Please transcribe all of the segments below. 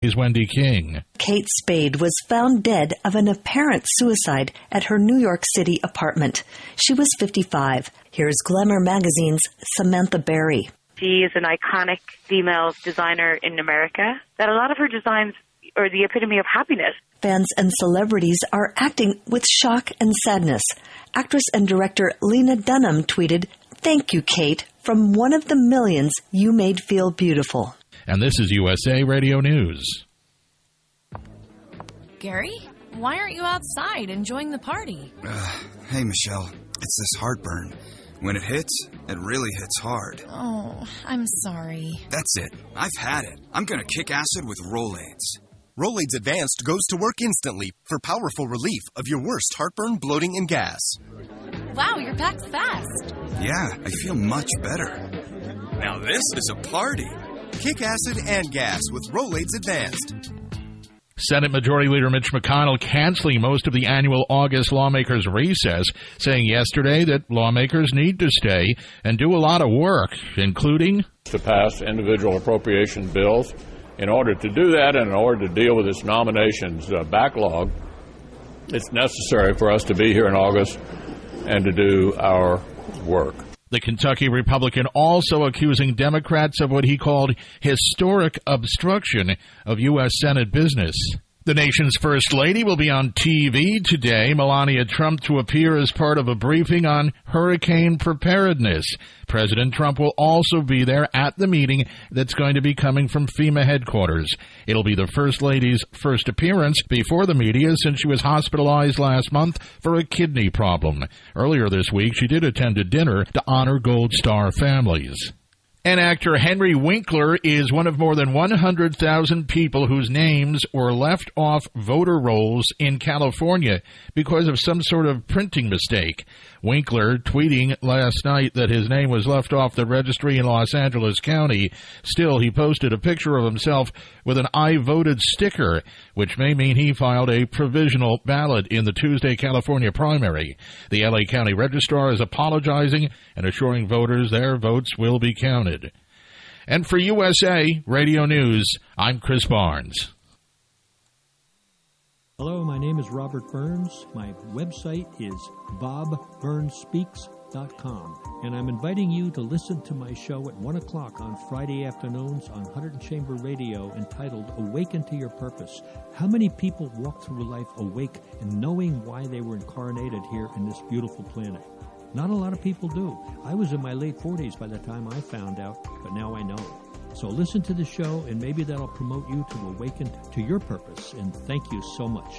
Here's Wendy King. Kate Spade was found dead of an apparent suicide at her New York City apartment. She was 55. Here's Glamour Magazine's Samantha Berry. She is an iconic female designer in America, that a lot of her designs are the epitome of happiness. Fans and celebrities are acting with shock and sadness. Actress and director Lena Dunham tweeted, "Thank you, Kate, from one of the millions you made feel beautiful." And this is USA Radio News. Gary, why aren't you outside enjoying the party? Hey, Michelle, it's this heartburn. When it hits, it really hits hard. Oh, I'm sorry. That's it. I've had it. I'm going to kick acid with Rolaids. Rolaids Advanced goes to work instantly for powerful relief of your worst heartburn, bloating, and gas. Wow, you're packed fast. Yeah, I feel much better. Now this is a party. Kick acid and gas with Rolaids Advanced. Senate Majority Leader Mitch McConnell canceling most of the annual August lawmakers' recess, saying yesterday that lawmakers need to stay and do a lot of work, including to pass individual appropriation bills. In order to do that and in order to deal with this nominations backlog, it's necessary for us to be here in August and to do our work. The Kentucky Republican also accusing Democrats of what he called historic obstruction of U.S. Senate business. The nation's First Lady will be on TV today, Melania Trump, to appear as part of a briefing on hurricane preparedness. President Trump will also be there at the meeting that's going to be coming from FEMA headquarters. It'll be the First Lady's first appearance before the media since she was hospitalized last month for a kidney problem. Earlier this week, she did attend a dinner to honor Gold Star families. And actor Henry Winkler is one of more than 100,000 people whose names were left off voter rolls in California because of some sort of printing mistake. Winkler tweeting last night that his name was left off the registry in Los Angeles County. Still, he posted a picture of himself with an I voted sticker, which may mean he filed a provisional ballot in the Tuesday California primary. The LA County Registrar is apologizing and assuring voters their votes will be counted. And for USA Radio News, I'm Chris Barnes. Hello, my name is Robert Burns. My website is bobburnsspeaks.com, and I'm inviting you to listen to my show at 1 o'clock on Friday afternoons on Hunterdon Chamber Radio entitled Awaken to Your Purpose. How many people walk through life awake and knowing why they were incarnated here in this beautiful planet? Not a lot of people do. I was in my late 40s by the time I found out, but now I know. So listen to the show, and maybe that'll promote you to awaken to your purpose. And thank you so much.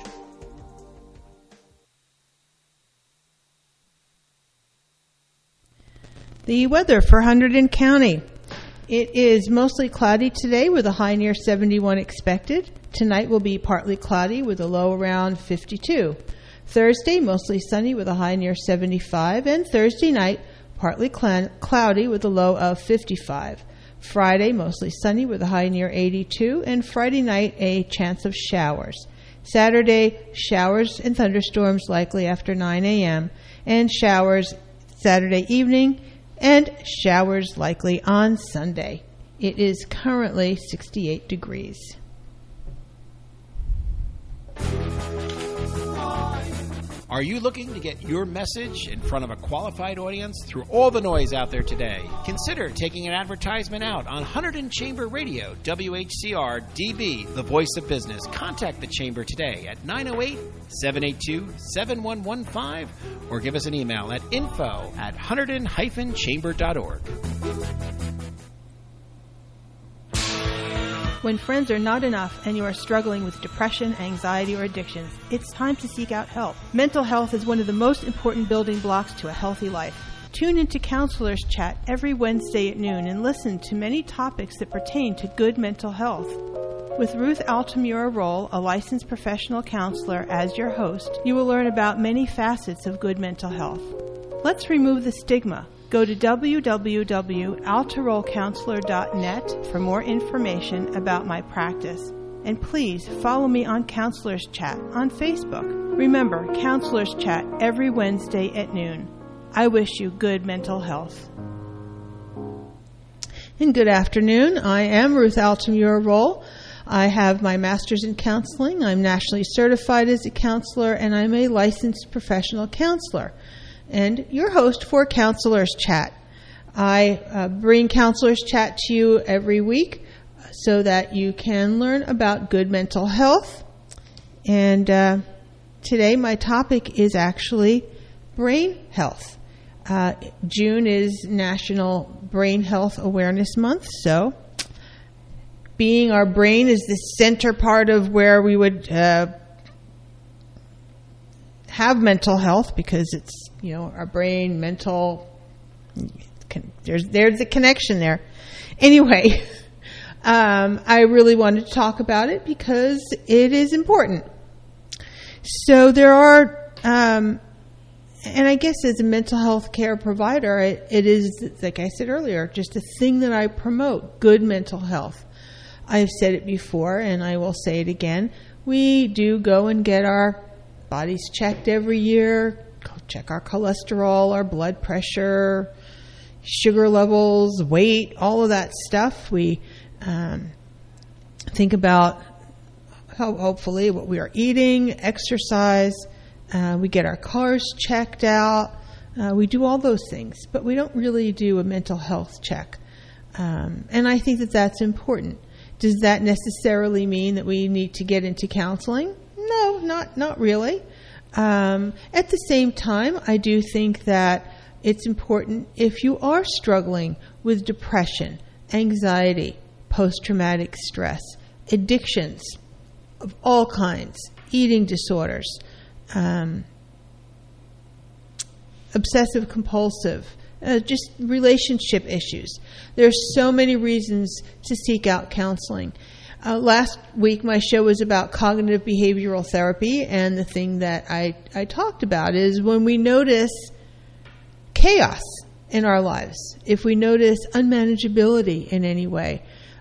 The weather for Hunterdon County. It is mostly cloudy today with a high near 71 expected. Tonight will be partly cloudy with a low around 52. Thursday, mostly sunny with a high near 75. And Thursday night, partly cloudy with a low of 55. Friday, mostly sunny with a high near 82, and Friday night, a chance of showers. Saturday, showers and thunderstorms likely after 9 a.m., and showers Saturday evening, and showers likely on Sunday. It is currently 68 degrees. Are you looking to get your message in front of a qualified audience through all the noise out there today? Consider taking an advertisement out on Hunterdon Chamber Radio, WHCR DB, the voice of business. Contact the Chamber today at 908-782-7115 or give us an email at info@hunterdon-chamber.org. When friends are not enough and you are struggling with depression, anxiety, or addictions, it's time to seek out help. Mental health is one of the most important building blocks to a healthy life. Tune into Counselors Chat every Wednesday at noon and listen to many topics that pertain to good mental health. With Ruth Altamura Roll, a licensed professional counselor, as your host, you will learn about many facets of good mental health. Let's remove the stigma. Go to www.altarollcounselor.net for more information about my practice. And please follow me on Counselors Chat on Facebook. Remember, Counselors Chat every Wednesday at noon. I wish you good mental health. And good afternoon. I am Ruth Altamura Roll. I have my master's in counseling. I'm nationally certified as a counselor, and I'm a licensed professional counselor and your host for Counselors Chat. I bring Counselors Chat to you every week so that you can learn about good mental health. And today my topic is actually brain health. June is National Brain Health Awareness Month, so being our brain is the center part of where we would have mental health, because it's, our brain, mental, there's a connection there. Anyway, I really wanted to talk about it because it is important. So there are, and I guess as a mental health care provider, it is, like I said earlier, just a thing that I promote, good mental health. I've said it before, and I will say it again. We do go and get our bodies checked every year, check our cholesterol, our blood pressure, sugar levels, weight, all of that stuff. We think about, hopefully, what we are eating, exercise. We get our cars checked out. We do all those things, but we don't really do a mental health check. And I think that that's important. Does that necessarily mean that we need to get into counseling? No, not really. At the same time, I do think that it's important if you are struggling with depression, anxiety, post-traumatic stress, addictions of all kinds, eating disorders, obsessive compulsive, just relationship issues. There's so many reasons to seek out counseling. Last week, my show was about cognitive behavioral therapy, and the thing that I talked about is when we notice chaos in our lives, if we notice unmanageability in any way,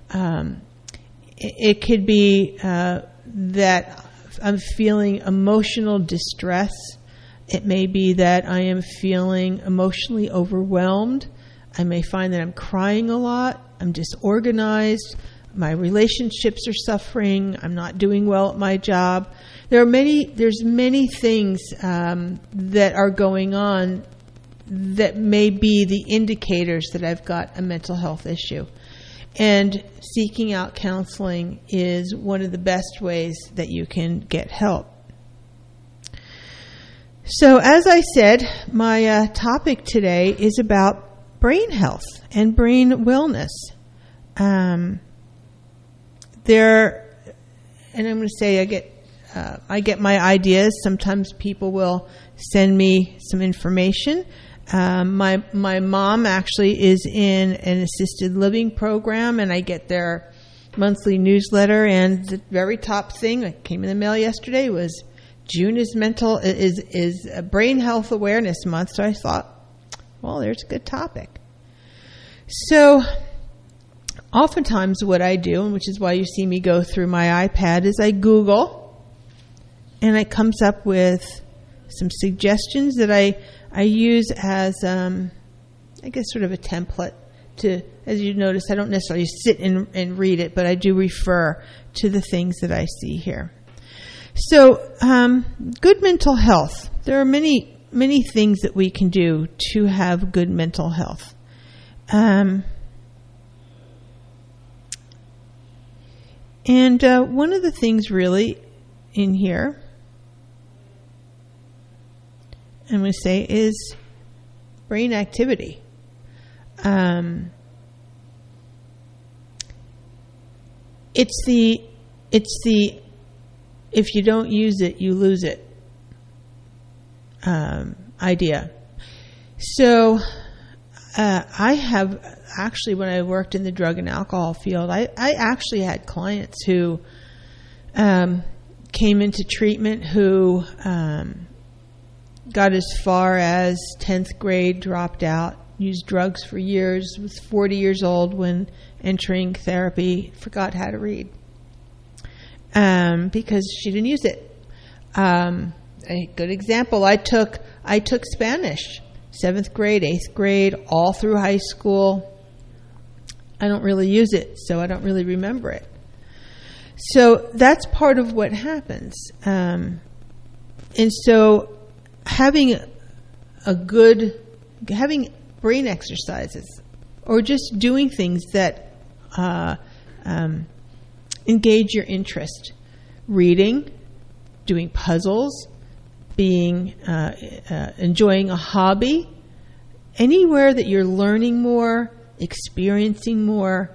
it could be that I'm feeling emotional distress. It may be that I am feeling emotionally overwhelmed. I may find that I'm crying a lot. I'm disorganized. My relationships are suffering. I'm not doing well at my job. There's many things that are going on that may be the indicators that I've got a mental health issue. And seeking out counseling is one of the best ways that you can get help. So as I said, my topic today is about brain health and brain wellness. And I'm going to say I get my ideas. Sometimes people will send me some information. My mom actually is in an assisted living program, and I get their monthly newsletter. And the very top thing that came in the mail yesterday was June is Brain Health Awareness Month. So I thought, well, there's a good topic. So oftentimes what I do, and which is why you see me go through my iPad, is I Google, and it comes up with some suggestions that I use as, I guess, sort of a template to, as you notice, I don't necessarily sit and read it, but I do refer to the things that I see here. So, good mental health. There are many, many things that we can do to have good mental health. And one of the things really in here, I'm going to say, is brain activity. It's the if you don't use it, you lose it idea. So I have actually, when I worked in the drug and alcohol field, I actually had clients who came into treatment who got as far as 10th grade, dropped out, used drugs for years, was 40 years old when entering therapy, forgot how to read because she didn't use it. A good example, I took Spanish, 7th grade, 8th grade, all through high school. I don't really use it, so I don't really remember it. So that's part of what happens. And so having brain exercises or just doing things that engage your interest, reading, doing puzzles, enjoying a hobby, anywhere that you're learning more, experiencing more,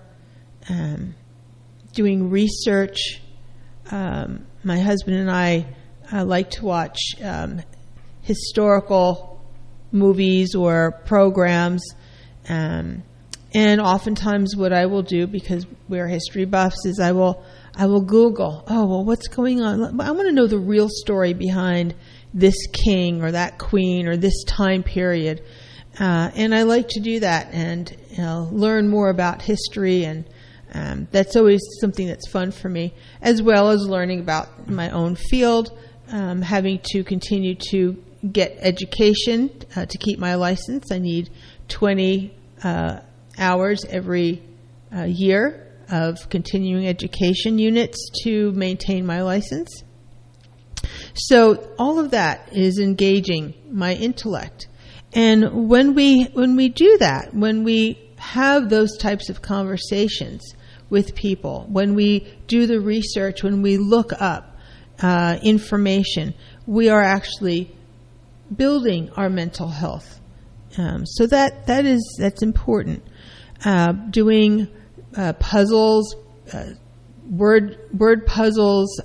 doing research. My husband and I like to watch historical movies or programs, and oftentimes what I will do, because we're history buffs, is I will Google, what's going on? I want to know the real story behind this king or that queen or this time period. And I like to do that and learn more about history, and that's always something that's fun for me, as well as learning about my own field, having to continue to get education to keep my license. I need 20 hours every year of continuing education units to maintain my license. So all of that is engaging my intellect. And when we do that, when we have those types of conversations with people, when we do the research, when we look up information, we are actually building our mental health. So that's important. Doing puzzles, word puzzles,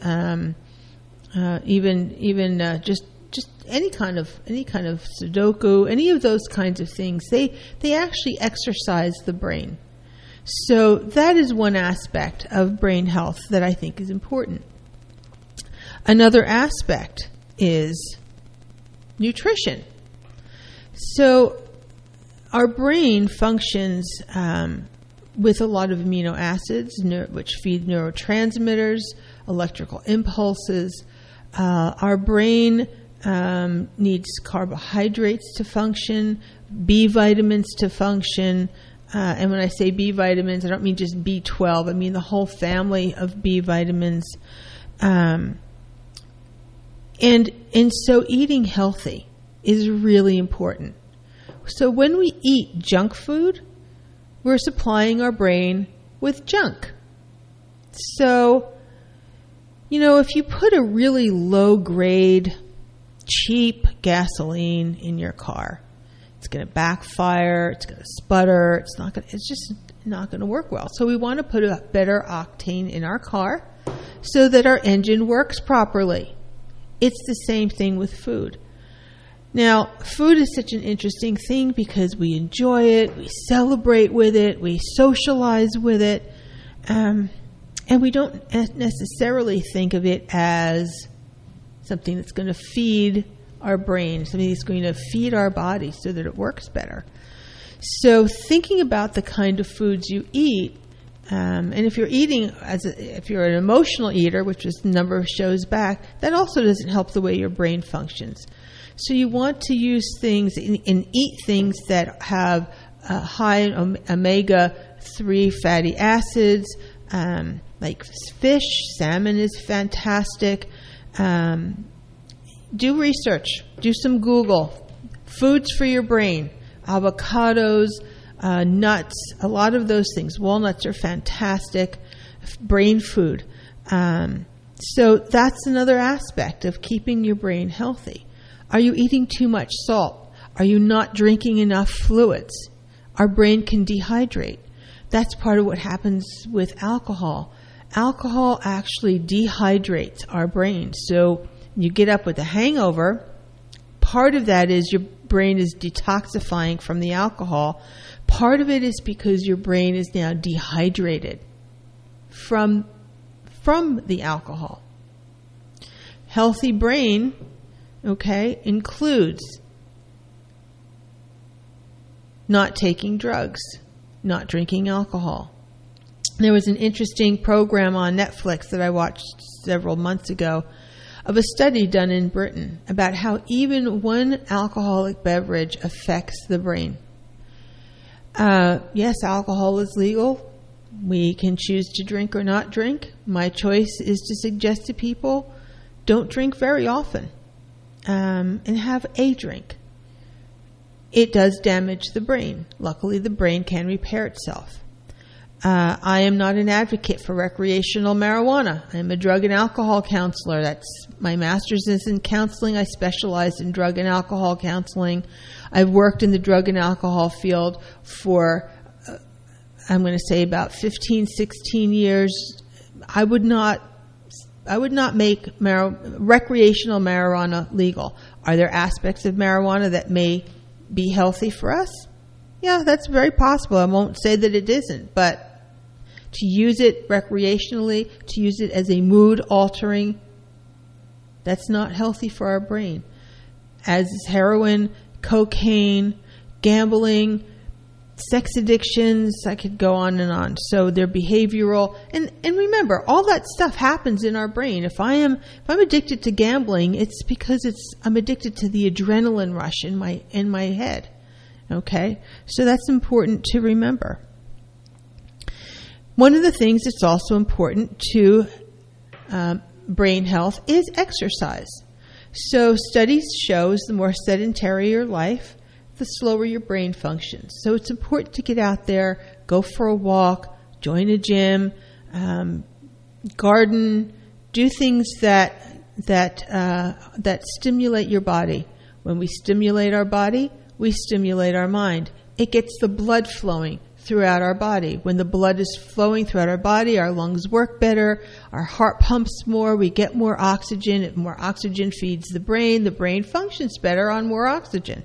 even just any kind of Sudoku, any of those kinds of things, they actually exercise the brain. So that is one aspect of brain health that I think is important. Another aspect is nutrition. So our brain functions with a lot of amino acids, which feed neurotransmitters, electrical impulses. Our brain needs carbohydrates to function, B vitamins to function. And when I say B vitamins, I don't mean just B12. I mean the whole family of B vitamins. And so eating healthy is really important. So when we eat junk food, we're supplying our brain with junk. So, if you put a really low-grade, cheap gasoline in your car, it's going to backfire, it's going to sputter, it's just not going to work well. So we want to put a better octane in our car so that our engine works properly. It's the same thing with food. Now, food is such an interesting thing because we enjoy it, we celebrate with it, we socialize with it, and we don't necessarily think of it as something that's going to feed our brain, something that's going to feed our body so that it works better. So thinking about the kind of foods you eat, and if you're eating, if you're an emotional eater, which is a number of shows back, that also doesn't help the way your brain functions. So you want to use things and eat things that have high omega-3 fatty acids, like fish. Salmon is fantastic. Do research. Do some Google. Foods for your brain. Avocados, nuts, a lot of those things. Walnuts are fantastic. Brain food. So that's another aspect of keeping your brain healthy. Are you eating too much salt? Are you not drinking enough fluids? Our brain can dehydrate. That's part of what happens with alcohol. Alcohol actually dehydrates our brain. So you get up with a hangover. Part of that is your brain is detoxifying from the alcohol. Part of it is because your brain is now dehydrated from the alcohol. Healthy brain, includes not taking drugs, not drinking alcohol. There was an interesting program on Netflix that I watched several months ago of a study done in Britain about how even one alcoholic beverage affects the brain. Yes, alcohol is legal, We can choose to drink or not drink. My choice is to suggest to people, don't drink very often, and have a drink. It does damage the brain. Luckily, the brain can repair itself. I am not an advocate for recreational marijuana. I'm a drug and alcohol counselor. My master's is in counseling. I specialize in drug and alcohol counseling. I've worked in the drug and alcohol field for, I'm going to say, about 15, 16 years. I would not make recreational marijuana legal. Are there aspects of marijuana that may be healthy for us? Yeah, that's very possible. I won't say that it isn't, but to use it recreationally, to use it as a mood altering, that's not healthy for our brain. As is heroin, cocaine, gambling, sex addictions, I could go on and on. So they're behavioral. And remember, all that stuff happens in our brain. If I'm addicted to gambling, it's because I'm addicted to the adrenaline rush in my head. Okay? So that's important to remember. One of the things that's also important to brain health is exercise. So studies shows the more sedentary your life, the slower your brain functions. So it's important to get out there, go for a walk, join a gym, garden, do things that stimulate your body. When we stimulate our body, we stimulate our mind. It gets the blood flowing throughout our body. When the blood is flowing throughout our body, our lungs work better, our heart pumps more, we get more oxygen. If more oxygen feeds the brain functions better on more oxygen.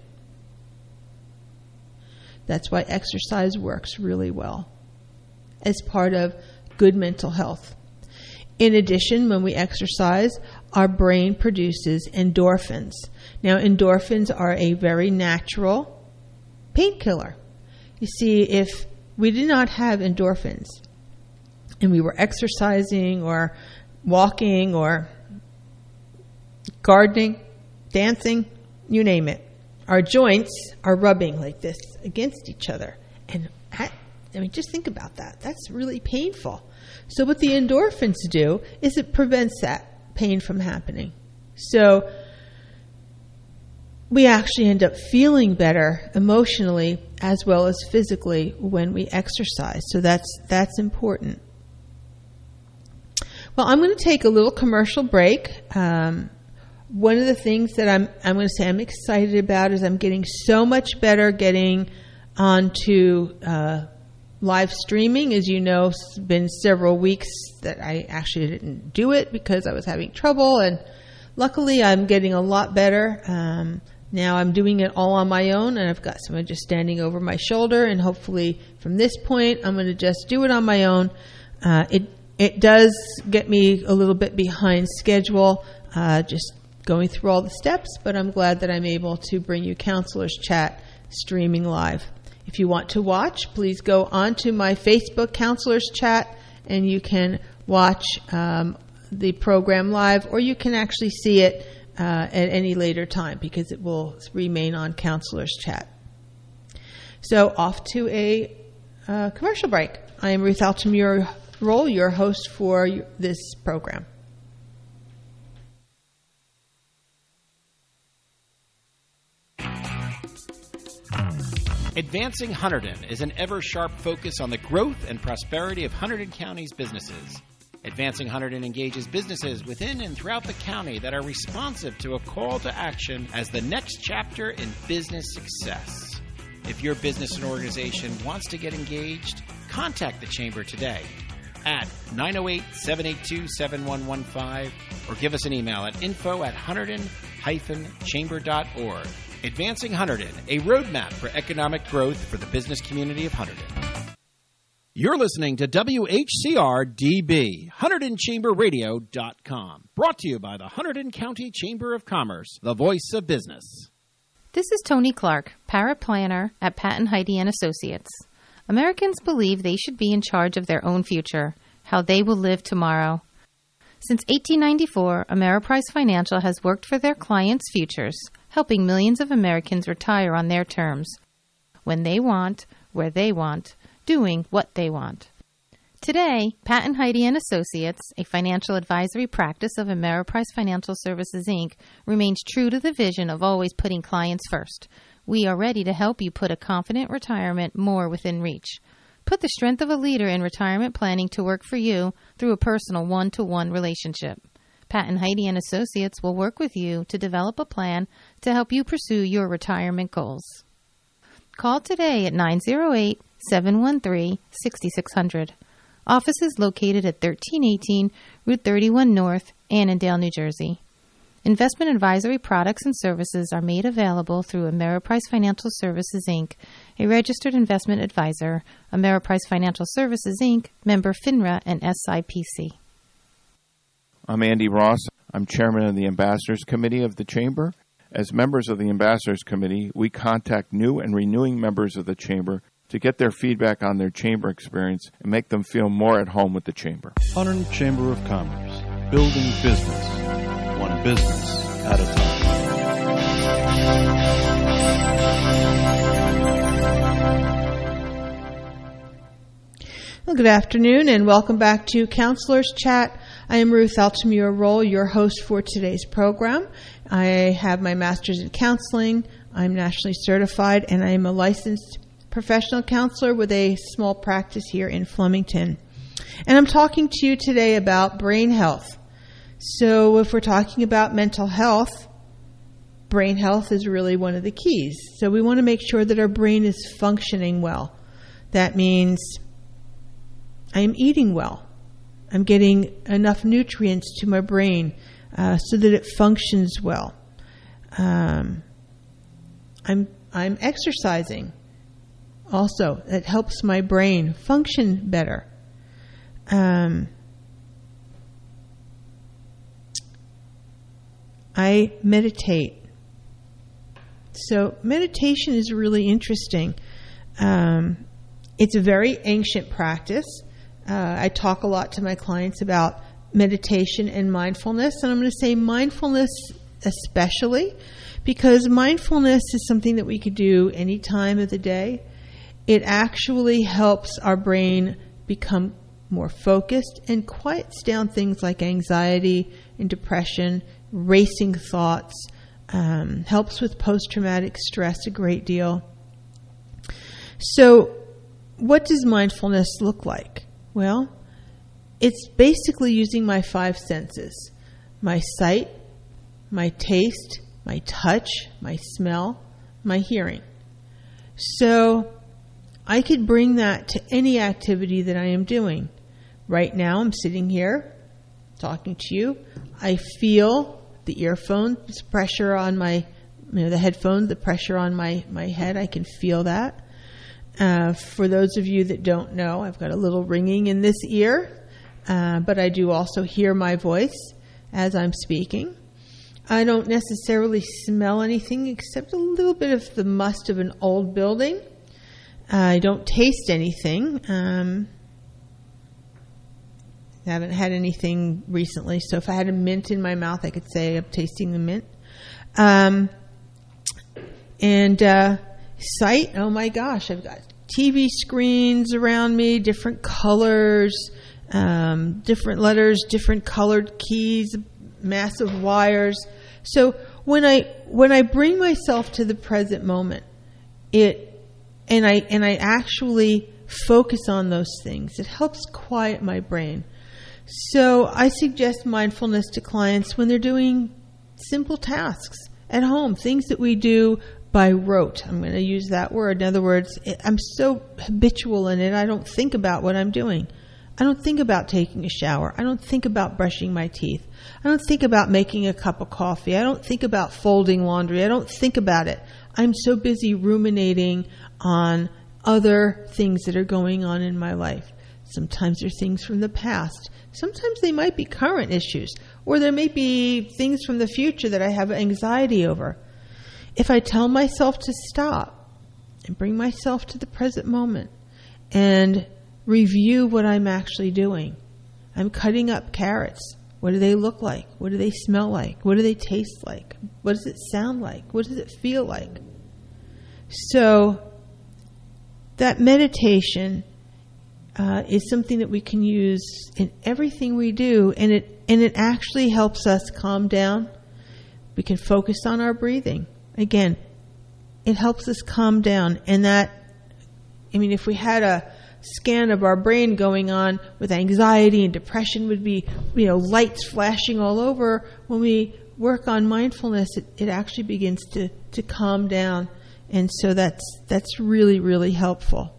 That's why exercise works really well as part of good mental health. In addition, when we exercise, our brain produces endorphins. Now, endorphins are a very natural painkiller. You see, if we did not have endorphins and we were exercising or walking or gardening, dancing, you name it, our joints are rubbing like this against each other. And just think about that. That's really painful. So what the endorphins do is it prevents that pain from happening. So we actually end up feeling better emotionally as well as physically when we exercise. So that's important. Well, I'm going to take a little commercial break. One of the things that I'm going to say I'm excited about is I'm getting so much better getting onto live streaming. As you know, it's been several weeks that I actually didn't do it because I was having trouble, and luckily I'm getting a lot better. Now I'm doing it all on my own, and I've got someone just standing over my shoulder, and hopefully from this point I'm going to just do it on my own. It does get me a little bit behind schedule, just going through all the steps, but I'm glad that I'm able to bring you Counselors Chat streaming live. If you want to watch, please go on to my Facebook Counselors Chat, and you can watch the program live, or you can actually see it at any later time because it will remain on Counselors Chat. So off to a commercial break. I am Ruth Altamura-Roll, your host for this program. Advancing Hunterdon is an ever-sharp focus on the growth and prosperity of Hunterdon County's businesses. Advancing Hunterdon engages businesses within and throughout the county that are responsive to a call to action as the next chapter in business success. If your business and organization wants to get engaged, contact the Chamber today at 908-782-7115 or give us an email at info@hunterdon-chamber.org. Advancing Hunterdon, a roadmap for economic growth for the business community of Hunterdon. You're listening to WHCR-DB, HunterdonChamberRadio.com, brought to you by the Hunterdon County Chamber of Commerce, the voice of business. This is Tony Clark, paraplanner at Patton Heide & Associates. Americans believe they should be in charge of their own future, how they will live tomorrow. Since 1894, Ameriprise Financial has worked for their clients' futures, helping millions of Americans retire on their terms, when they want, where they want, doing what they want. Today, Pat and Heidi and Associates, a financial advisory practice of Ameriprise Financial Services, Inc., remains true to the vision of always putting clients first. We are ready to help you put a confident retirement more within reach. Put the strength of a leader in retirement planning to work for you through a personal one-to-one relationship. Pat and Heidi and Associates will work with you to develop a plan to help you pursue your retirement goals. Call today at 908-713-6600. Office is located at 1318 Route 31 North, Annandale, New Jersey. Investment advisory products and services are made available through Ameriprise Financial Services, Inc., a registered investment advisor, Ameriprise Financial Services, Inc., member FINRA and SIPC. I'm Andy Ross. I'm chairman of the Ambassadors Committee of the Chamber. As members of the Ambassadors Committee, we contact new and renewing members of the Chamber to get their feedback on their Chamber experience and make them feel more at home with the Chamber. Hunterdon Chamber of Commerce, building business, one business at a time. Well, good afternoon and welcome back to Counselors Chat. I am Ruth Altamura-Roll, your host for today's program. I have my master's in counseling. I'm nationally certified and I am a licensed professional counselor with a small practice here in Flemington. And I'm talking to you today about brain health. So if we're talking about mental health, brain health is really one of the keys. So we want to make sure that our brain is functioning well. That means I'm eating well. I'm getting enough nutrients to my brain so that it functions well. I'm exercising. Also, it helps my brain function better. I meditate. So meditation is really interesting. It's a very ancient practice. I talk a lot to my clients about meditation and mindfulness, and I'm going to say mindfulness especially because mindfulness is something that we could do any time of the day. It actually helps our brain become more focused and quiets down things like anxiety and depression, racing thoughts, helps with post-traumatic stress a great deal. So what does mindfulness look like? Well, it's basically using my five senses: my sight, my taste, my touch, my smell, my hearing. So I could bring that to any activity that I am doing. Right now I'm sitting here talking to you. I feel the earphones pressure on my, the headphones, the pressure on my head. I can feel that. For those of you that don't know, I've got a little ringing in this ear, but I do also hear my voice as I'm speaking. I don't necessarily smell anything except a little bit of the must of an old building. I don't taste anything. I haven't had anything recently, so if I had a mint in my mouth, I could say I'm tasting the mint. Sight, oh my gosh, I've got TV screens around me, different colors, different letters, different colored keys, massive wires. So when I bring myself to the present moment, and I actually focus on those things, it helps quiet my brain. So I suggest mindfulness to clients when they're doing simple tasks at home, things that we do by rote. I'm going to use that word. In other words, I'm so habitual in it, I don't think about what I'm doing. I don't think about taking a shower. I don't think about brushing my teeth. I don't think about making a cup of coffee. I don't think about folding laundry. I don't think about it. I'm so busy ruminating on other things that are going on in my life. Sometimes they're things from the past. Sometimes they might be current issues, or there may be things from the future that I have anxiety over. If I tell myself to stop and bring myself to the present moment and review what I'm actually doing. I'm cutting up carrots. What do they look like? What do they smell like? What do they taste like? What does it sound like? What does it feel like? So that meditation is something that we can use in everything we do, and it actually helps us calm down. We can focus on our breathing. Again, it helps us calm down, and if we had a scan of our brain going on with anxiety and depression, would be, lights flashing all over. When we work on mindfulness, it actually begins to calm down, and so that's really, really helpful.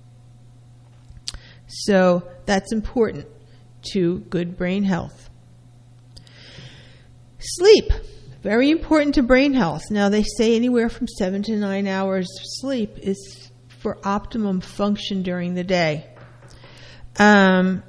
So that's important to good brain health. Sleep, very important to brain health. Now, they say anywhere from 7 to 9 hours of sleep is for optimum function during the day. One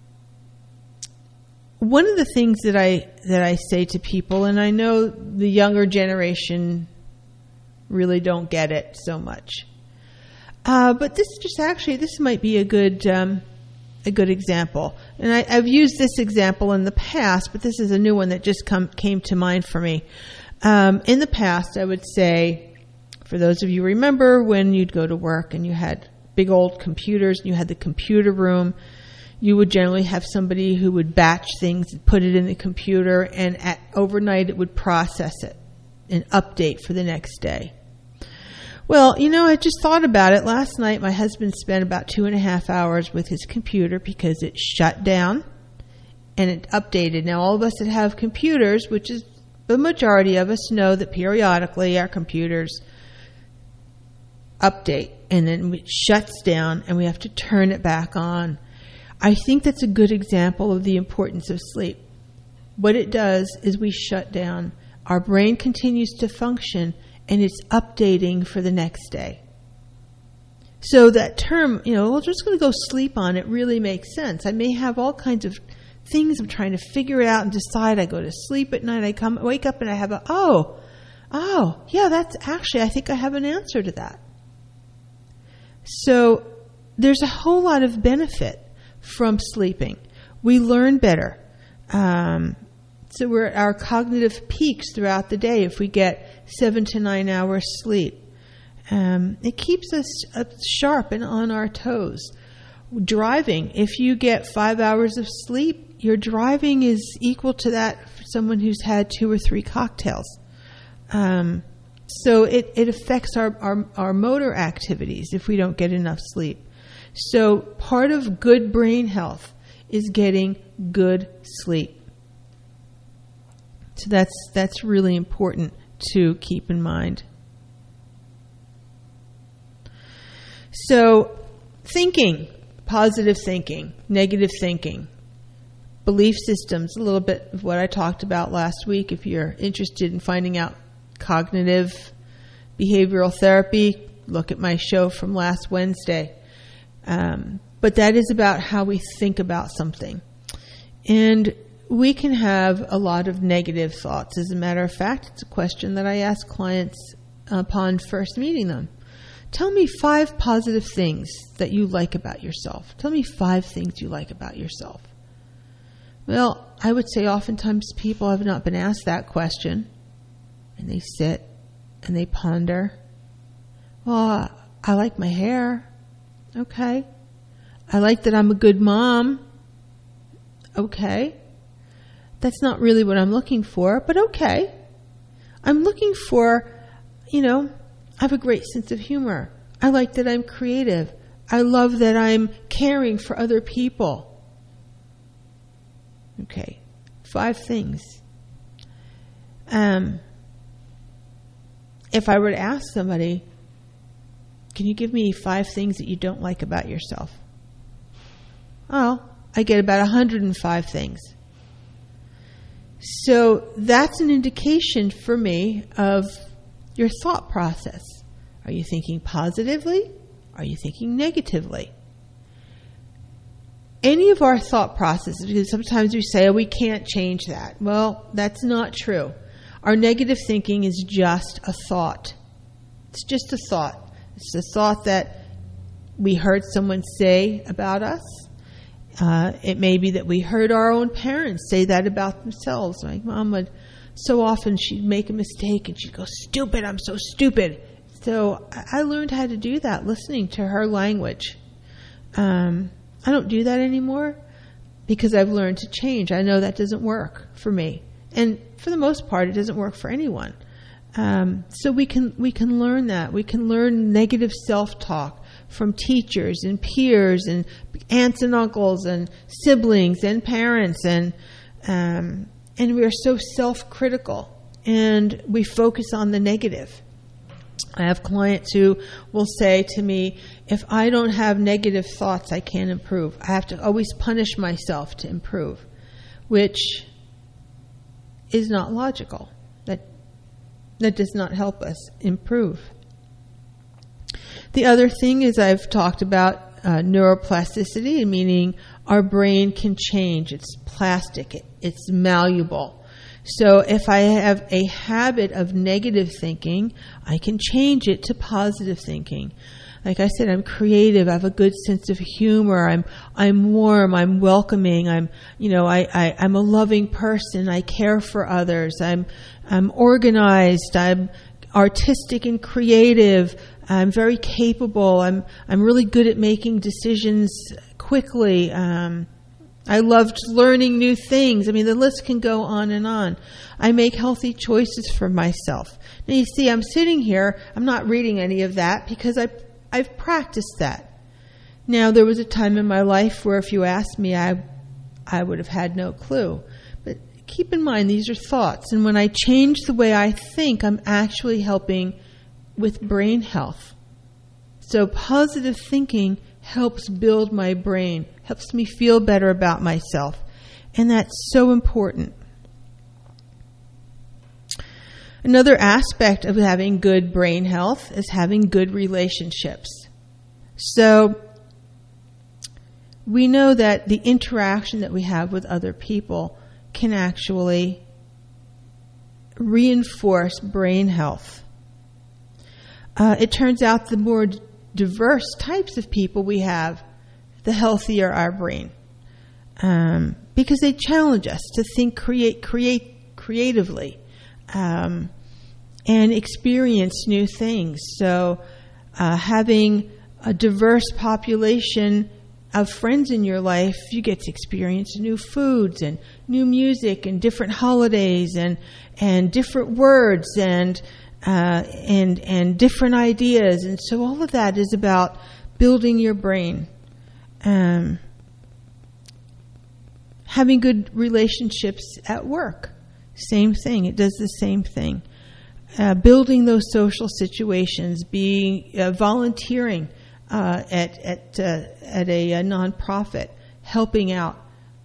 of the things that I say to people, and I know the younger generation really don't get it so much, but this might be a good example. And I've used this example in the past, but this is a new one that just came to mind for me. In the past, I would say, for those of you who remember when you'd go to work and you had big old computers and you had the computer room, you would generally have somebody who would batch things and put it in the computer, and overnight it would process it and update for the next day. Well, I just thought about it. Last night, my husband spent about 2.5 hours with his computer because it shut down and it updated. Now, all of us that have computers, which is the majority of us, know that periodically our computers update and then it shuts down and we have to turn it back on. I think that's a good example of the importance of sleep. What it does is we shut down. Our brain continues to function, and it's updating for the next day. So that term, we're just going to go sleep on it, really makes sense. I may have all kinds of things I'm trying to figure out and decide. I go to sleep at night, wake up and I have I think I have an answer to that. So there's a whole lot of benefit from sleeping. We learn better. So we're at our cognitive peaks throughout the day if we get 7 to 9 hours sleep. It keeps us sharp and on our toes. Driving, if you get 5 hours of sleep, your driving is equal to that for someone who's had 2 or 3 cocktails. So it affects our motor activities if we don't get enough sleep. So part of good brain health is getting good sleep. So that's really important to keep in mind. So thinking, positive thinking, negative thinking, belief systems, a little bit of what I talked about last week. If you're interested in finding out cognitive behavioral therapy, look at my show from last Wednesday. But that is about how we think about something. And we can have a lot of negative thoughts. As a matter of fact, it's a question that I ask clients upon first meeting them. Tell me 5 positive things that you like about yourself. Tell me 5 things you like about yourself. Well, I would say oftentimes people have not been asked that question, and they sit and they ponder. Well, I like my hair. Okay. I like that I'm a good mom. Okay. That's not really what I'm looking for, but okay. I'm looking for, I have a great sense of humor. I like that I'm creative. I love that I'm caring for other people. Okay. 5 things. If I were to ask somebody, can you give me 5 things that you don't like about yourself? Oh, I get about 105 things. So that's an indication for me of your thought process. Are you thinking positively? Are you thinking negatively? Any of our thought processes, because sometimes we say, we can't change that. Well, that's not true. Our negative thinking is just a thought. It's just a thought. It's a thought that we heard someone say about us. It may be that we heard our own parents say that about themselves. My mom would, so often she'd make a mistake and she'd go, stupid, I'm so stupid. So I learned how to do that listening to her language. I don't do that anymore because I've learned to change. I know that doesn't work for me. And for the most part, it doesn't work for anyone. So we can learn that. We can learn negative self-talk from teachers and peers and aunts and uncles and siblings and parents, and we are so self-critical and we focus on the negative. I have clients who will say to me, if I don't have negative thoughts, I can't improve. I have to always punish myself to improve, which is not logical. That does not help us improve. The other thing is I've talked about neuroplasticity, meaning our brain can change. It's plastic. It's malleable. So if I have a habit of negative thinking, I can change it to positive thinking. Like I said, I'm creative. I have a good sense of humor. I'm warm. I'm welcoming. I'm a loving person. I care for others. I'm organized. I'm artistic and creative. I'm very capable. I'm really good at making decisions quickly. I loved learning new things. I mean, the list can go on and on. I make healthy choices for myself. Now, you see, I'm sitting here. I'm not reading any of that because I've practiced that. Now, there was a time in my life where if you asked me, I would have had no clue. But keep in mind, these are thoughts. And when I change the way I think, I'm actually helping with brain health. So positive thinking helps build my brain, helps me feel better about myself. And that's so important. Another aspect of having good brain health is having good relationships. So we know that the interaction that we have with other people can actually reinforce brain health. It turns out the more diverse types of people we have, the healthier our brain. Because they challenge us to think creatively. And experience new things. So having a diverse population of friends in your life, you get to experience new foods and new music and different holidays and different words and different ideas. And so all of that is about building your brain. Having good relationships at work. Same thing. It does the same thing. Building those social situations, volunteering at a nonprofit, helping out.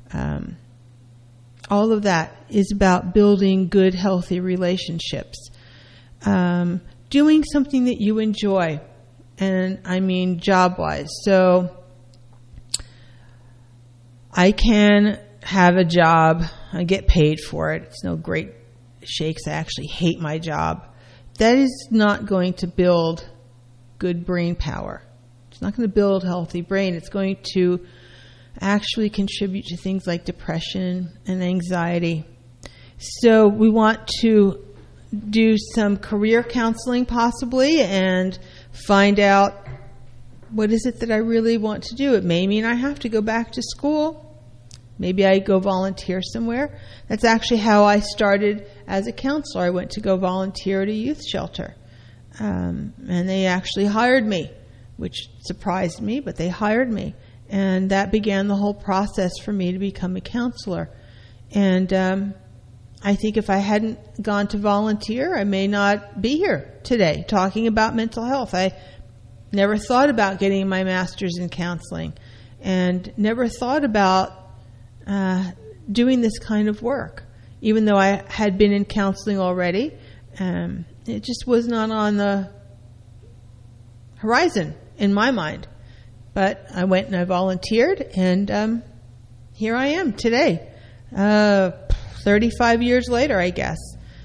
All of that is about building good, healthy relationships. Doing something that you enjoy, and I mean job-wise. So I can have a job. I get paid for it. It's no great shakes. I actually hate my job. That is not going to build good brain power. It's not going to build healthy brain. It's going to actually contribute to things like depression and anxiety. So we want to do some career counseling possibly and find out what is it that I really want to do. It may mean I have to go back to school. Maybe I go volunteer somewhere. That's actually how I started as a counselor. I went to go volunteer at a youth shelter. And they actually hired me, which surprised me, but they hired me. And that began the whole process for me to become a counselor. And I think if I hadn't gone to volunteer, I may not be here today talking about mental health. I never thought about getting my master's in counseling and never thought about doing this kind of work. Even though I had been in counseling already, it just was not on the horizon in my mind. But I went and I volunteered, and here I am today, 35 years later, I guess.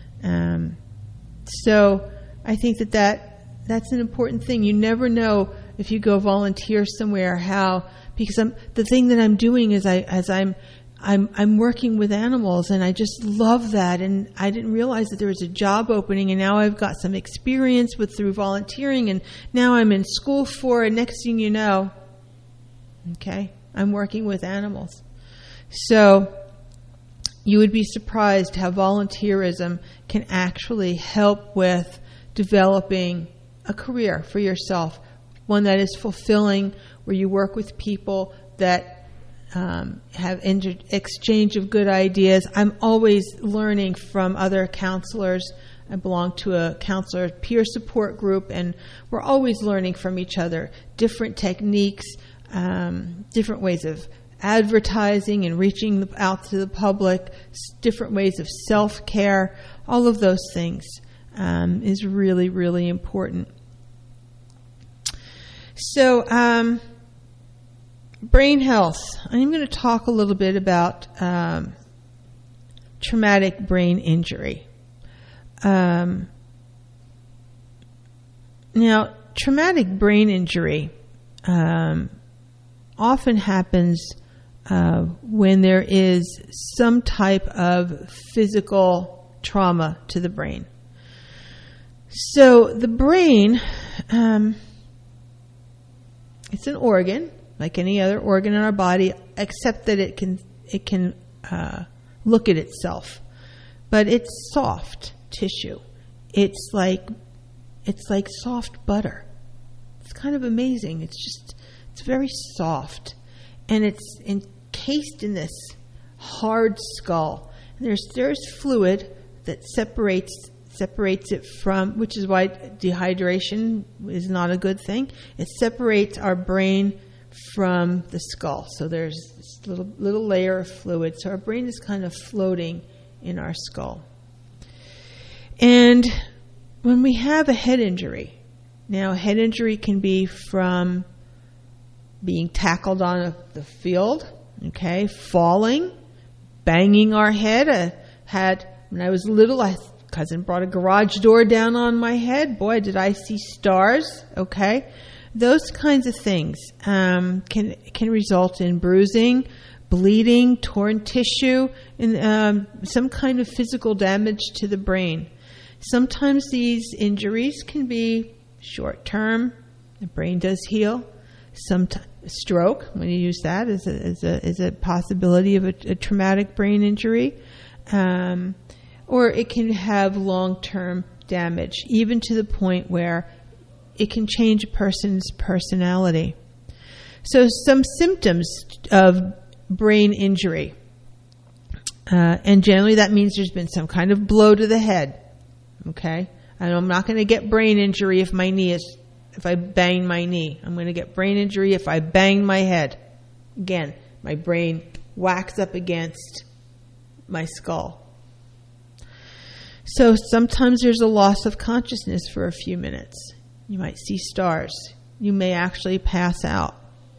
So I think that's an important thing. You never know if you go volunteer somewhere how, because the thing that I'm doing is I'm working with animals, and I just love that. And I didn't realize that there was a job opening, and now I've got some experience through volunteering, and now I'm in school for it. Next thing you know, okay, I'm working with animals. So you would be surprised how volunteerism can actually help with developing a career for yourself, one that is fulfilling, where you work with people that have exchange of good ideas. I'm always learning from other counselors. I belong to a counselor peer support group, and we're always learning from each other, different techniques, different ways of advertising and reaching out to the public, different ways of self-care. All of those things is really, really important. So, brain health. I'm going to talk a little bit about traumatic brain injury. Now, traumatic brain injury often happens when there is some type of physical trauma to the brain. So the brain, it's an organ like any other organ in our body, except that it can look at itself, but it's soft tissue. It's like soft butter. It's kind of amazing. It's very soft, and it's encased in this hard skull. And there's fluid that separates it from, which is why dehydration is not a good thing. It separates our brain from the skull. So there's this little layer of fluid. So our brain is kind of floating in our skull. And when we have a head injury, now a head injury can be from being tackled on the field, okay, falling, banging our head. When I was little, cousin brought a garage door down on my head. Boy, did I see stars, okay? Those kinds of things can result in bruising, bleeding, torn tissue, and some kind of physical damage to the brain. Sometimes these injuries can be short-term. The brain does heal. Sometimes stroke, when you use that, is a possibility of a traumatic brain injury. Or it can have long-term damage, even to the point where it can change a person's personality. So some symptoms of brain injury, and generally that means there's been some kind of blow to the head. Okay, and I'm not going to get brain injury if I bang my knee. I'm going to get brain injury if I bang my head. Again, my brain whacks up against my skull. So sometimes there's a loss of consciousness for a few minutes. You might see stars. You may actually pass out.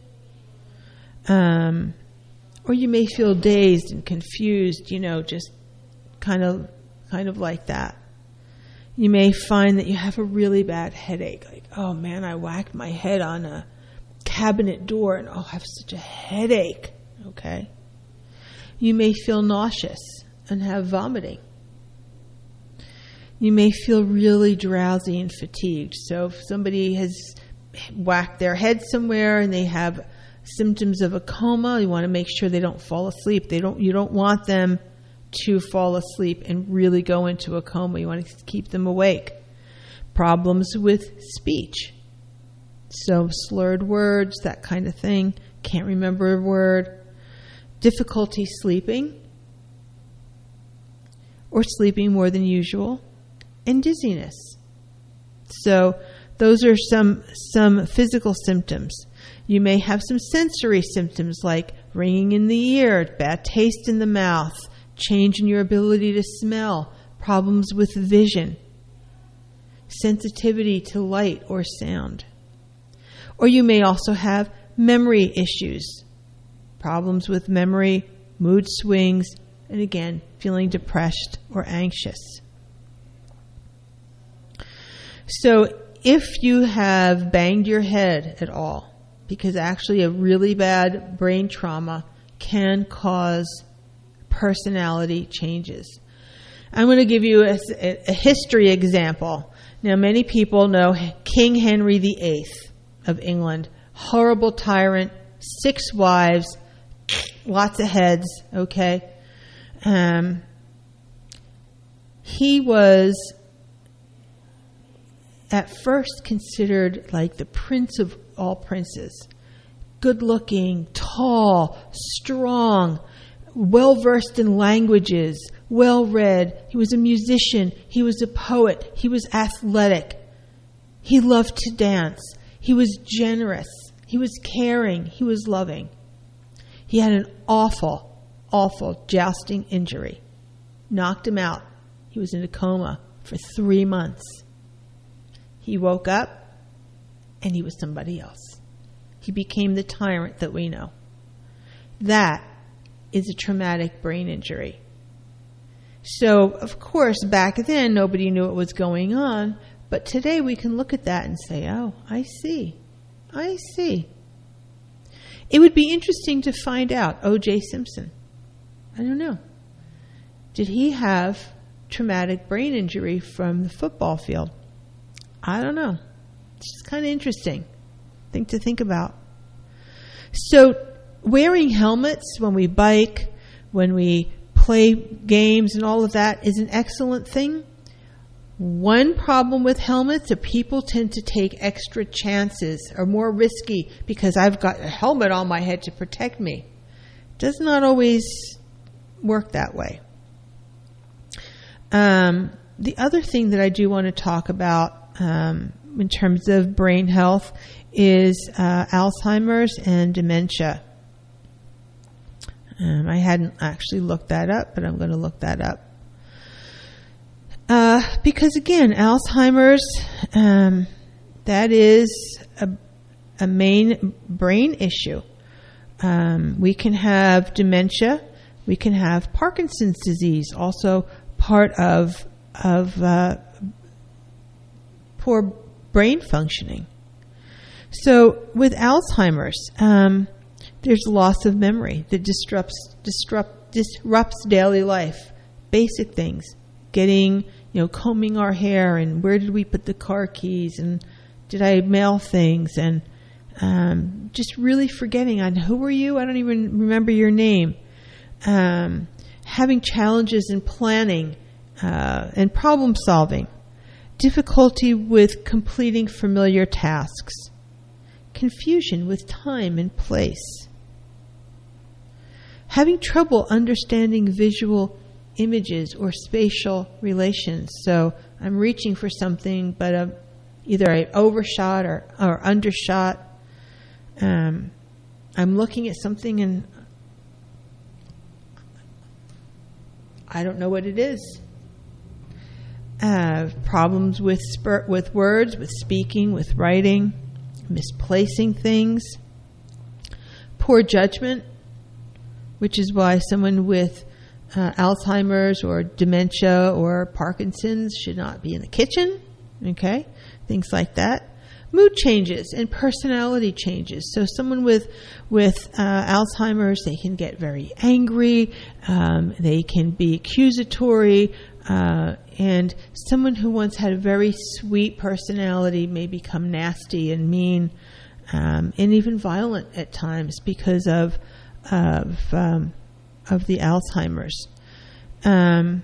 Or you may feel dazed and confused, just kind of like that. You may find that you have a really bad headache. Like, oh man, I whacked my head on a cabinet door and I have such a headache. Okay. You may feel nauseous and have vomiting. You may feel really drowsy and fatigued. So if somebody has whacked their head somewhere and they have symptoms of a coma, you want to make sure they don't fall asleep. You don't want them to fall asleep and really go into a coma. You want to keep them awake. Problems with speech. So slurred words, that kind of thing. Can't remember a word. Difficulty sleeping. Or sleeping more than usual. And dizziness. So those are some physical symptoms. You may have some sensory symptoms like ringing in the ear, bad taste in the mouth, change in your ability to smell, problems with vision, sensitivity to light or sound. Or you may also have memory issues, problems with memory, mood swings, and again, feeling depressed or anxious. So if you have banged your head at all, because actually a really bad brain trauma can cause personality changes. I'm going to give you a history example. Now, many people know King Henry VIII of England, horrible tyrant, 6 wives, lots of heads, okay? He was at first considered like the prince of all princes. Good-looking, tall, strong, well-versed in languages, well-read. He was a musician. He was a poet. He was athletic. He loved to dance. He was generous. He was caring. He was loving. He had an awful, awful jousting injury. Knocked him out. He was in a coma for 3 months. He woke up, and he was somebody else. He became the tyrant that we know. That is a traumatic brain injury. So, of course, back then, nobody knew what was going on. But today we can look at that and say, oh, I see. I see. It would be interesting to find out, O.J. Simpson. I don't know. Did he have traumatic brain injury from the football field? I don't know. It's just kind of interesting thing to think about. So wearing helmets when we bike, when we play games and all of that is an excellent thing. One problem with helmets are people tend to take extra chances or more risky because I've got a helmet on my head to protect me. It does not always work that way. The other thing that I do want to talk about in terms of brain health is Alzheimer's and dementia. I hadn't actually looked that up, but I'm going to look that up. Because again, Alzheimer's, that is a main brain issue. We can have dementia. We can have Parkinson's disease, also part of poor brain functioning. So with Alzheimer's, there's loss of memory that disrupts daily life. Basic things, combing our hair, and where did we put the car keys, and did I mail things, and just really forgetting on who were you? I don't even remember your name. Having challenges in planning and problem solving. Difficulty with completing familiar tasks. Confusion with time and place. Having trouble understanding visual images or spatial relations. So I'm reaching for something, but either I overshot or undershot. I'm looking at something and I don't know what it is. Problems with words, with speaking, with writing, misplacing things. Poor judgment, which is why someone with Alzheimer's or dementia or Parkinson's should not be in the kitchen. Okay, things like that. Mood changes and personality changes. So someone with Alzheimer's, they can get very angry. They can be accusatory. And someone who once had a very sweet personality may become nasty and mean, and even violent at times because of the Alzheimer's. And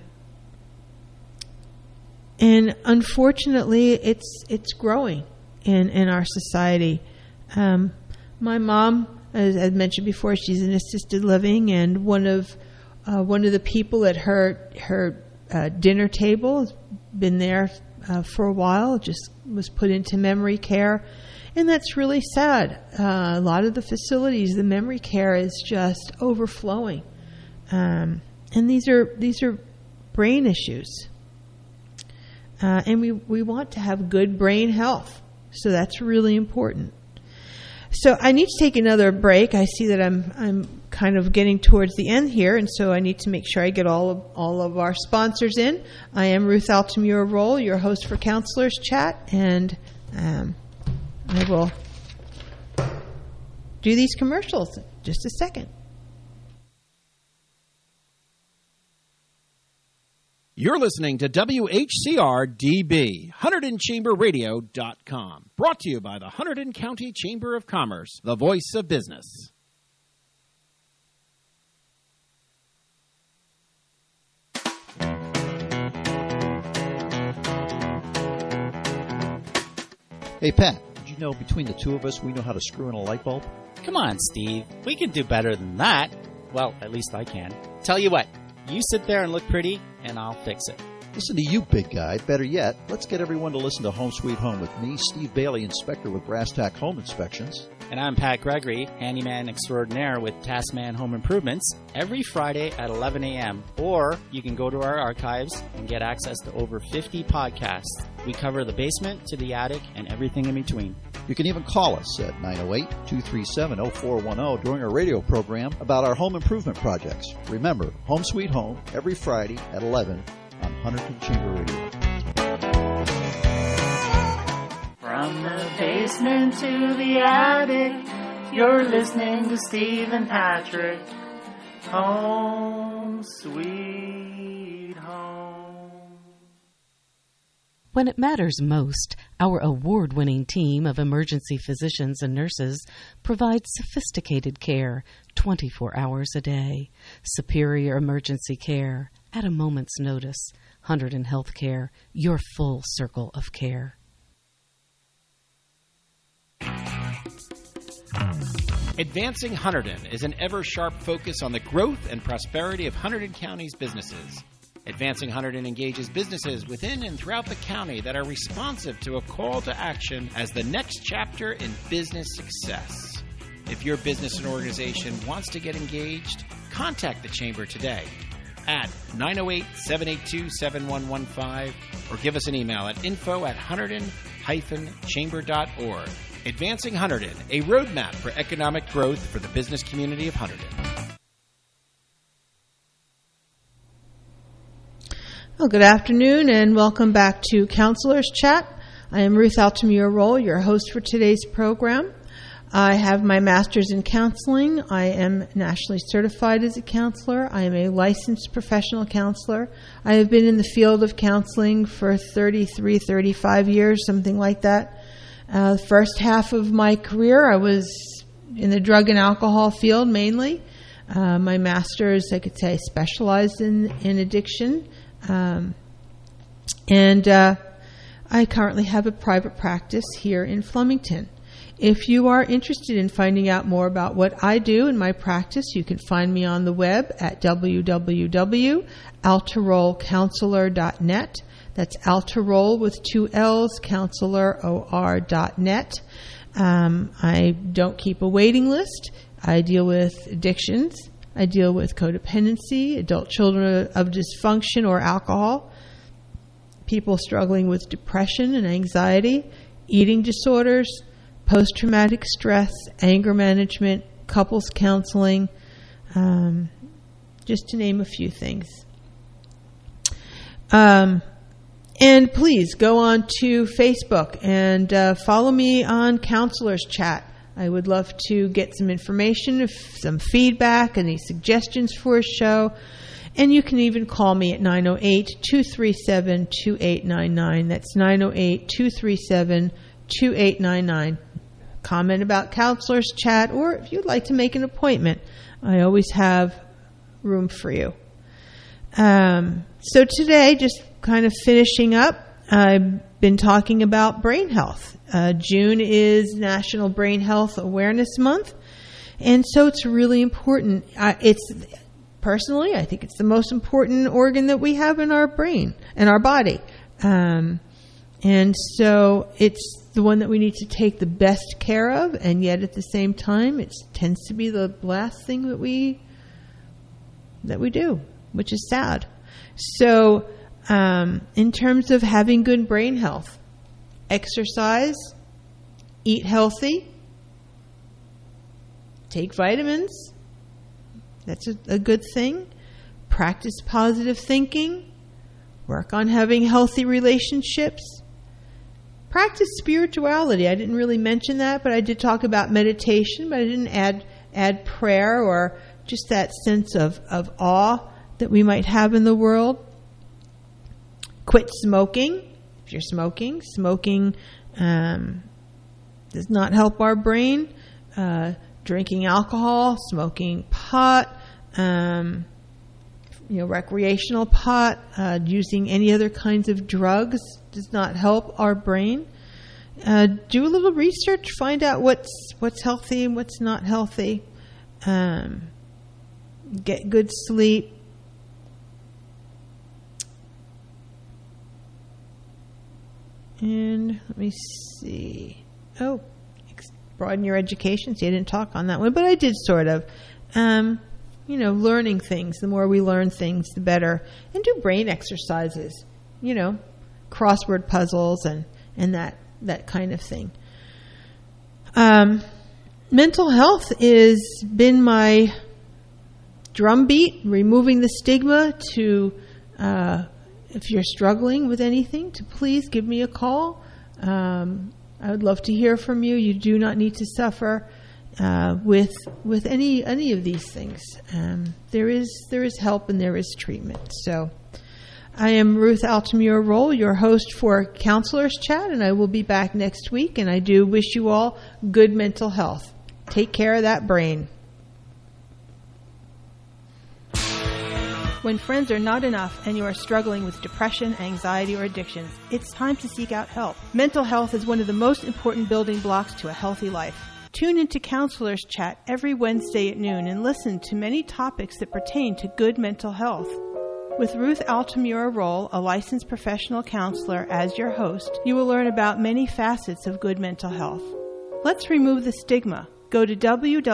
unfortunately, it's growing in our society. My mom, as I mentioned before, she's in assisted living, and one of the people at her dinner table has been there for a while, just was put into memory care, and that's really sad. A lot of the facilities, the memory care is just overflowing, and these are brain issues, and we want to have good brain health, so that's really important. So I need to take another break. I see that I'm kind of getting towards the end here, and so I need to make sure I get all of our sponsors in. I am Ruth Altamura-Roll, your host for Counselors Chat, and I will do these commercials in just a second. You're listening to WHCR-DB, HunterdonChamberRadio.com. Brought to you by the Hunterdon County Chamber of Commerce, the voice of business. Hey, Pat, did you know between the two of us we know how to screw in a light bulb? Come on, Steve. We can do better than that. Well, at least I can. Tell you what, you sit there and look pretty, and I'll fix it. Listen to you, big guy. Better yet, let's get everyone to listen to Home Sweet Home with me, Steve Bailey, inspector with Brass Tack Home Inspections. And I'm Pat Gregory, handyman extraordinaire with Taskman Home Improvements, every Friday at 11 a.m. Or you can go to our archives and get access to over 50 podcasts. We cover the basement to the attic and everything in between. You can even call us at 908-237-0410 during our radio program about our home improvement projects. Remember, Home Sweet Home, every Friday at 11 on Hunterdon Chamber Radio. From the basement to the attic, you're listening to Steve and Patrick. Home Sweet Home. When it matters most, our award-winning team of emergency physicians and nurses provides sophisticated care 24 hours a day. Superior emergency care at a moment's notice. Hunterdon Healthcare, your full circle of care. Advancing Hunterdon is an ever-sharp focus on the growth and prosperity of Hunterdon County's businesses. Advancing Hunterdon engages businesses within and throughout the county that are responsive to a call to action as the next chapter in business success. If your business and organization wants to get engaged, contact the Chamber today at 908-782-7115 or give us an email at info@hunterdon-chamber.org. Advancing Hunterdon, a roadmap for economic growth for the business community of Hunterdon. Well, good afternoon and welcome back to Counselor's Chat. I am Ruth Altamura-Roll, your host for today's program. I have my master's in counseling. I am nationally certified as a counselor. I am a licensed professional counselor. I have been in the field of counseling for 33, 35 years, something like that. The first half of my career, I was in the drug and alcohol field mainly. My master's, I could say, specialized in addiction. And I currently have a private practice here in Flemington. If you are interested in finding out more about what I do in my practice, you can find me on the web at www.altarollcounselor.net. That's Altaroll with 2 L's, counselor.net. I don't keep a waiting list. I deal with addictions. I deal with codependency, adult children of dysfunction or alcohol, people struggling with depression and anxiety, eating disorders, post-traumatic stress, anger management, couples counseling, just to name a few things. And please go on to Facebook and follow me on Counselor's Chat. I would love to get some information, some feedback, any suggestions for a show. And you can even call me at 908-237-2899. That's 908-237-2899. Comment about Counselor's Chat, or if you'd like to make an appointment, I always have room for you. So today, just kind of finishing up, I've been talking about brain health. June is National Brain Health Awareness Month, and so it's really important. Personally, I think it's the most important organ that we have in our brain, in our body. And so it's the one that we need to take the best care of, and yet at the same time, it tends to be the last thing that we do, which is sad. So in terms of having good brain health, exercise, eat healthy, take vitamins. That's a good thing. Practice positive thinking. Work on having healthy relationships. Practice spirituality. I didn't really mention that, but I did talk about meditation, but I didn't add prayer or just that sense of awe that we might have in the world. quit smoking. If you're smoking does not help our brain. Drinking alcohol, smoking pot, recreational pot, using any other kinds of drugs does not help our brain. Do a little research, find out what's healthy and what's not healthy. Get good sleep. And let me see. Broaden your education. See, I didn't talk on that one, but I did sort of. Learning things. The more we learn things, the better. And do brain exercises. Crossword puzzles and that kind of thing. Mental health has been my drumbeat, removing the stigma to, if you're struggling with anything, to please give me a call. I would love to hear from you. You do not need to suffer with any of these things. There is help and there is treatment. So I am Ruth Altamura Roll, your host for Counselors Chat, and I will be back next week. And I do wish you all good mental health. Take care of that brain. When friends are not enough and you are struggling with depression, anxiety, or addictions, it's time to seek out help. Mental health is one of the most important building blocks to a healthy life. Tune into Counselors Chat every Wednesday at noon and listen to many topics that pertain to good mental health. With Ruth Altamura Roll, a licensed professional counselor, as your host, you will learn about many facets of good mental health. Let's remove the stigma. Go to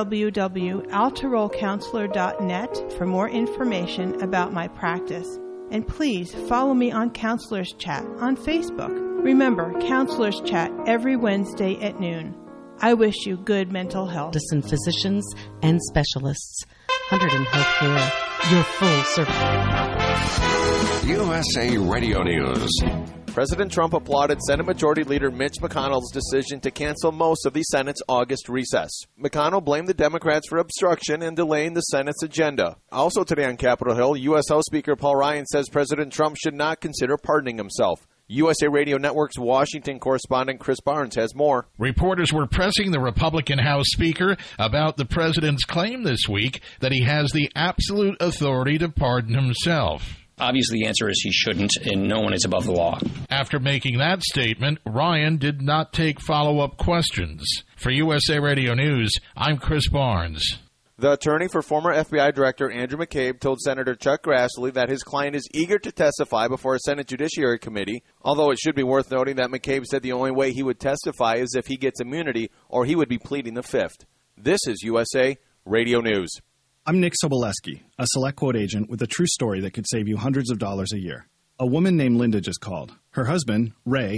www.altarollcounselor.net for more information about my practice. And please follow me on Counselors Chat on Facebook. Remember, Counselors Chat every Wednesday at noon. I wish you good mental health. Medicine physicians and specialists. Hunterdon Healthcare, your full service. USA Radio News. President Trump applauded Senate Majority Leader Mitch McConnell's decision to cancel most of the Senate's August recess. McConnell blamed the Democrats for obstruction and delaying the Senate's agenda. Also today on Capitol Hill, U.S. House Speaker Paul Ryan says President Trump should not consider pardoning himself. USA Radio Network's Washington correspondent Chris Barnes has more. Reporters were pressing the Republican House Speaker about the president's claim this week that he has the absolute authority to pardon himself. Obviously, the answer is he shouldn't, and no one is above the law. After making that statement, Ryan did not take follow-up questions. For USA Radio News, I'm Chris Barnes. The attorney for former FBI Director Andrew McCabe told Senator Chuck Grassley that his client is eager to testify before a Senate Judiciary Committee, although it should be worth noting that McCabe said the only way he would testify is if he gets immunity or he would be pleading the Fifth. This is USA Radio News. I'm Nick Sobolewski, a Select Quote agent with a true story that could save you hundreds of dollars a year. A woman named Linda just called. Her husband, Ray,